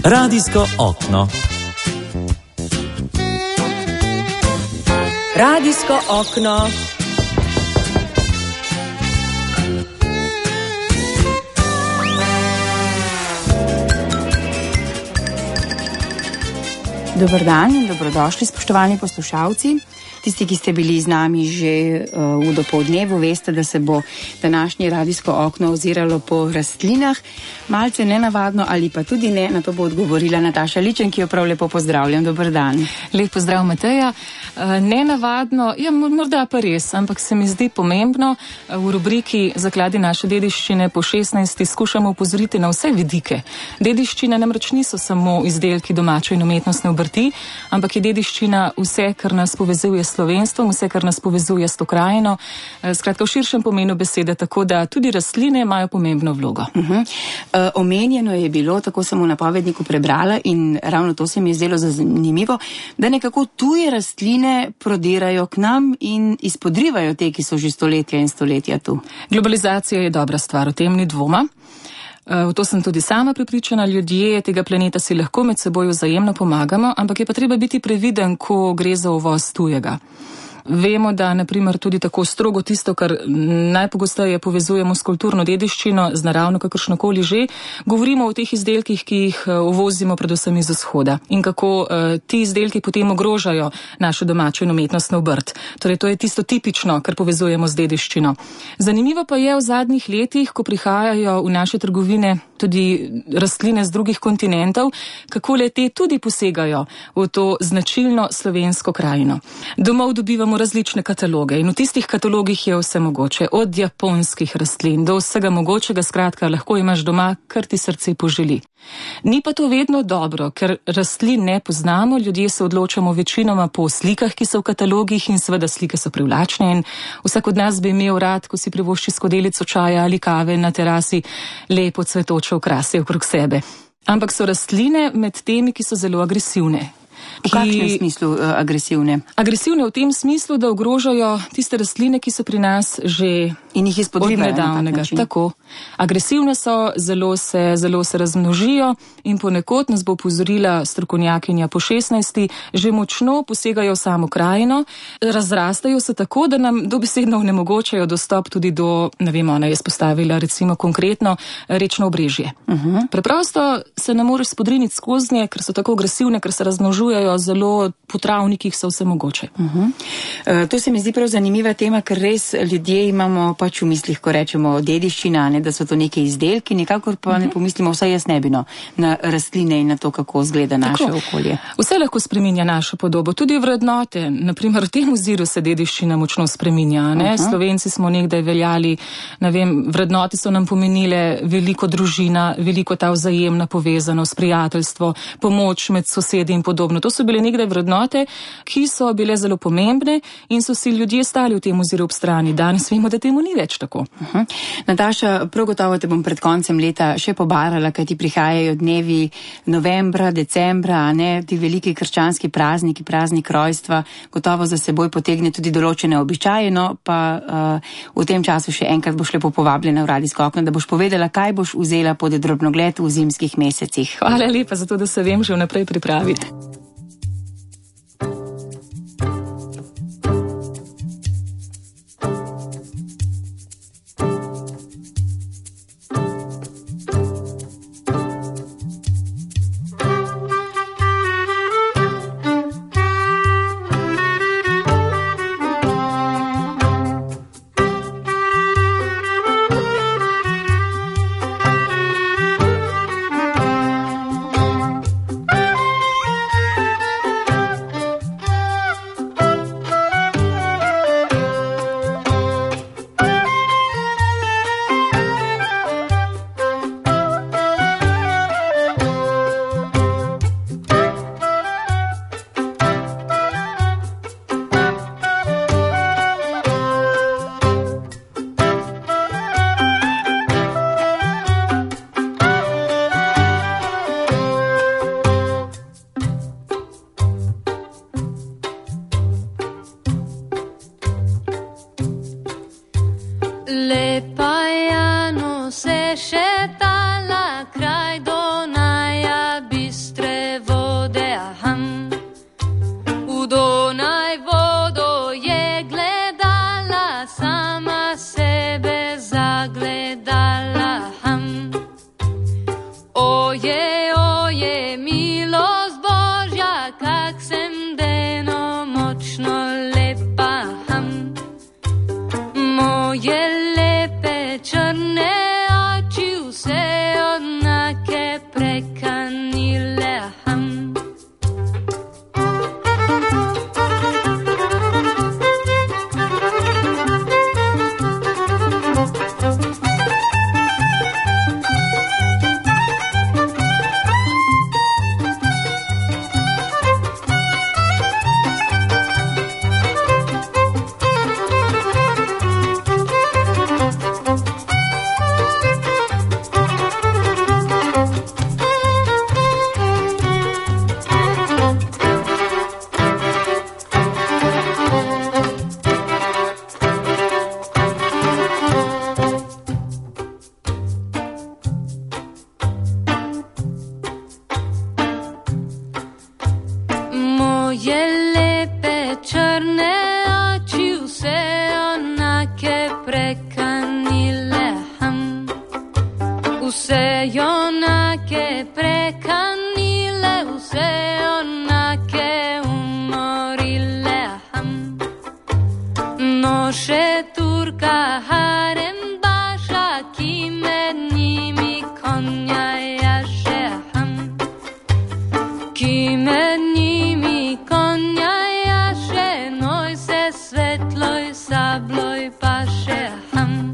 Radijsko okno. Radijsko okno. Dober dan in dobrodošli, spoštovani poslušalci. Tisti, ki ste bili z nami že v dopoldnevu, veste, da se bo današnje radijsko okno oziralo po rastlinah. Malce nenavadno ali pa tudi ne, na to bo odgovorila Nataša Ličen, ki jo prav lepo pozdravljam. Dober dan. Lep pozdrav, Mateja. Nenavadno, ja, morda pa res, ampak se mi zdi pomembno. V rubriki Zakladi naše dediščine po 16. skušamo upozoriti na vse vidike. Dediščina namreč niso samo izdelki domače in umetnostne obrti, ampak je dediščina vse, kar nas povezuje s slovenstvom, vse, kar nas povezuje s to krajino. Skratka, v širšem pomenu besede, tako da tudi rastline imajo pomembno vlogo. Omenjeno je bilo, tako sem v napovedniku prebrala in ravno to se mi je zdelo zanimivo, da nekako tuje rastline prodirajo k nam in izpodrivajo te, ki so že stoletja in stoletja tu. Globalizacija je dobra stvar, o tem ni dvoma. V to sem tudi sama prepričana, ljudje tega planeta si lahko med seboj vzajemno pomagamo, ampak je pa treba biti previden, ko gre za uvoz tujega. Vemo, da naprimer tudi tako strogo tisto, kar najpogosteje povezujemo s kulturno dediščino, z naravno kakršnokoli že, govorimo o teh izdelkih, ki jih uvozimo predvsem iz vzhoda in kako ti izdelki potem ogrožajo našo domačo in umetnostno obrt. Torej, to je tisto tipično, kar povezujemo z dediščino. Zanimivo pa je v zadnjih letih, ko prihajajo v naše trgovine tudi rastline z drugih kontinentov, kako le te tudi posegajo v to značilno slovensko krajino. Domov dobivamo različne kataloge in v tistih katalogih je vse mogoče, od japonskih rastlin do vsega mogočega, skratka, lahko imaš doma, kar ti srce poželi. Ni pa to vedno dobro, ker rastlin ne poznamo, ljudje se odločamo večinoma po slikah, ki so v katalogih in seveda slike so privlačne in vsak od nas bi imel rad, ko si privošči skodelico čaja ali kave na terasi, lepo cvetoče okrasje okrog sebe. Ampak so rastline med temi, ki so zelo agresivne. V kakšnem smislu agresivne? Agresivne v tem smislu, da ogrožajo tiste rastline, ki so pri nas že in jih izpodrivajo od nedavnega. Tako. Agresivne so, zelo se razmnožijo in ponekod nas bo opozorila strokovnjakinja po 16. že močno posegajo v samo krajino, razrastajo se tako, da nam dobesedno onemogočajo dostop tudi do, ne vem, ona je izpostavila recimo konkretno rečno obrežje. Preprosto se ne moreš spodriniti skozi nje, ker so tako agresivne, ker se razmnožujejo, zelo po travnikih so vse mogoče. To se mi zdi prav zanimiva tema, ker res ljudje imamo pač v mislih, ko rečemo dediščina, ne, da so to neke izdelki, nikakor pa ne pomislimo, vsaj jaz ne bi, na rastline in na to, kako izgleda naše okolje. Vse lahko spreminja našo podobo, tudi vrednote. Naprimer, v tem oziru se dediščina močno spreminja. Ne? Slovenci smo nekdaj veljali, ne vem, vrednote so nam pomenile veliko družina, veliko ta vzajemna povezanost, prijateljstvo, pomoč med sosedi in podobno. To so bile nekdaj vrednote, ki so bile zelo pomembne in so si ljudje stali v tem oziru ob strani. Danes vemo, da temu ni več tako. Nataša, prav gotovo te bom pred koncem leta še pobarala, kaj ti prihajajo dnevi novembra, decembra, ne, ti veliki krščanski prazniki, praznik rojstva, gotovo za seboj potegne tudi določene običaje, no, pa v tem času še enkrat boš lepo povabljena v radijsko okno, da boš povedala, kaj boš vzela pod drobnogled v zimskih mesecih. Hvala lepa za to, da se vem že vnaprej pripraviti. me dala ham. Oje, oje, milost Božja, kak sem deno močno lepa ham. Moje lepe črne oči vse odnake prekanile ham. Moje lepe črne oči vse onake prekanile ham. Vse onake prekanile, vse onake umorile ham. No še Turka harem baša, ki med njimi konja jaše ham. Ki med njimi konja jaše, noj se svetloj sabloj paše ham.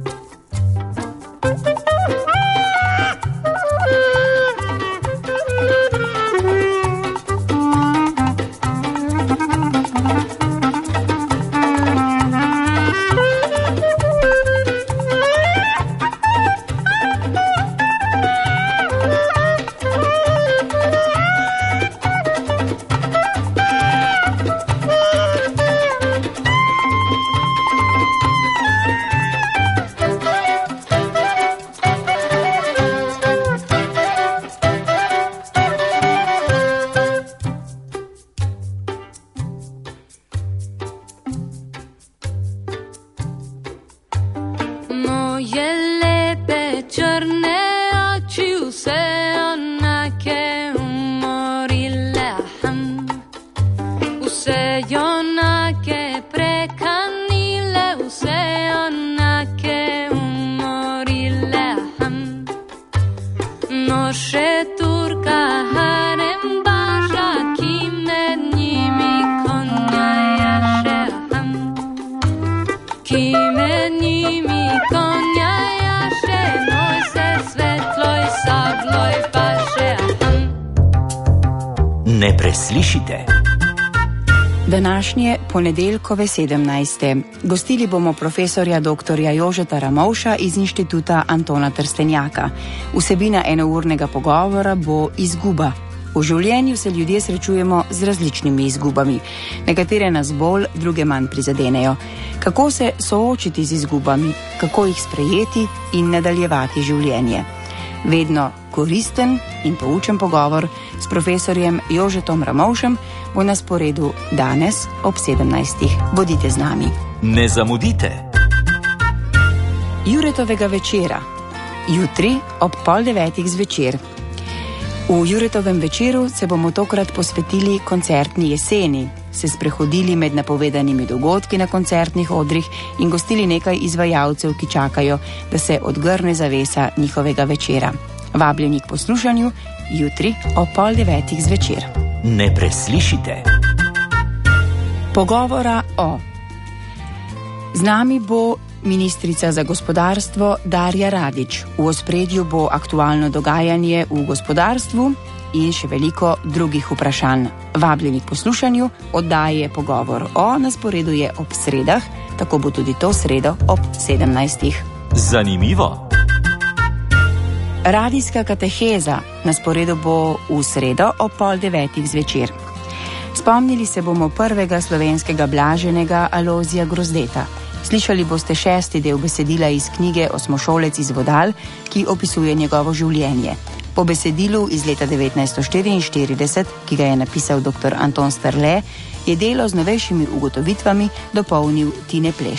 Moje lepe črne oči vse onake umorile ham. Vse onake prekanile, vse onake umorile ham. No še Turka harem baša, ki med njimi konja jaše ham. Ki med njimi konja jaše, noj se svetloj sabloj paše ham. Ne preslišite. Današnje ponedeljkove 17. Gostili bomo profesorja dr. Jožeta Ramovša iz Inštituta Antona Trstenjaka. Vsebina enournega pogovora bo izguba. V življenju se ljudje srečujemo z različnimi izgubami. Nekatere nas bolj, druge manj prizadenejo. Kako se soočiti z izgubami, kako jih sprejeti in nadaljevati življenje? Vedno koristen in poučen pogovor s profesorjem Jožetom Ramovšem bo na sporedu danes ob 17. Bodite z nami. Ne zamudite. Juretovega večera. Jutri ob 8:30 zvečer. V Juretovem večeru se bomo tokrat posvetili koncertni jeseni, se sprehodili med napovedanimi dogodki na koncertnih odrih in gostili nekaj izvajalcev, ki čakajo, da se odgrne zavesa njihovega večera. Vabljeni k poslušanju jutri ob 8:30 zvečer. Ne preslišite. Pogovora o. Z nami bo ministrica za gospodarstvo Darja Radić. V ospredju bo aktualno dogajanje v gospodarstvu in še veliko drugih vprašanj. Vabljeni k poslušanju, oddaje Pogovor o na sporedu je ob sredah, tako bo tudi to sredo ob 17. Zanimivo. Radijska kateheza na sporedu bo v sredo ob 8:30 zvečer. Spomnili se bomo prvega slovenskega blaženega Alojzija Grozdeta. Slišali boste 6. del besedila iz knjige Osmošolec iz Vodal, ki opisuje njegovo življenje. Po besedilu iz leta 1944, ki ga je napisal dr. Anton Strle, je delo z novejšimi ugotovitvami dopolnil Tine Pleško.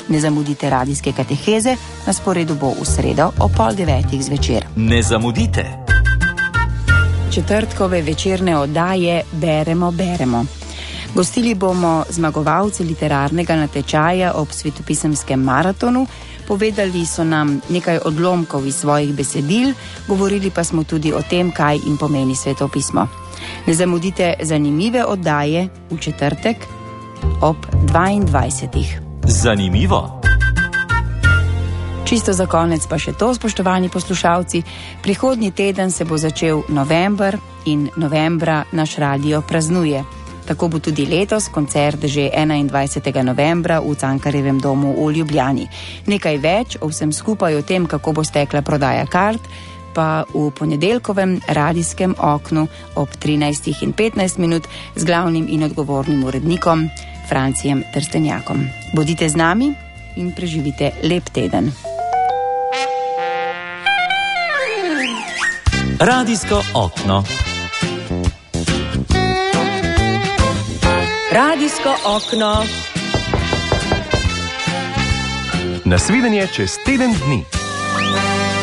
Ne zamudite radijske kateheze, na sporedu bo v sredo ob 8:30 zvečer. Ne zamudite. Četrtkove večerne oddaje Beremo. Gostili bomo zmagovalce literarnega natečaja ob svetopisemskem maratonu, povedali so nam nekaj odlomkov iz svojih besedil, govorili pa smo tudi o tem, kaj jim pomeni svetopismo. Ne zamudite zanimive oddaje v četrtek ob 22. Zanimivo. Čisto za konec pa še to, spoštovani poslušalci, prihodnji teden se bo začel november in novembra naš radio praznuje. Tako bo tudi letos koncert že 21. novembra v Cankarjevem domu v Ljubljani. Nekaj več o vsem skupaj, o tem, kako bo stekla prodaja kart, pa v ponedeljkovem radijskem oknu ob 13:15 z glavnim in odgovornim urednikom Francijem Trstenjakom. Bodite z nami in preživite lep teden. Radijsko okno. Radijsko okno. Nasvidenje čez teden dni.